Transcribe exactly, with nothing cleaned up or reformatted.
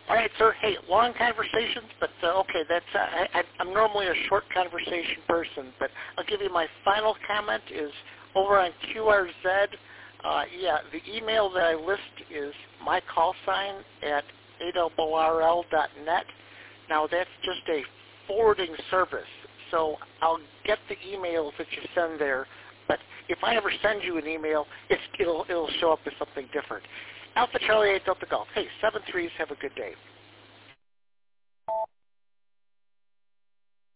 All right, sir. Hey, long conversations, but uh, okay, that's uh, I, I, I'm normally a short conversation person, but I'll give you my final comment is over on Q R Z. Uh, yeah, the email that I list is my call sign at A R R L dot net. Now that's just a forwarding service, so I'll get the emails that you send there. But if I ever send you an email, it's, it'll it'll show up as something different. Alpha Charlie eight Delta Golf. Hey, seven threes. Have a good day.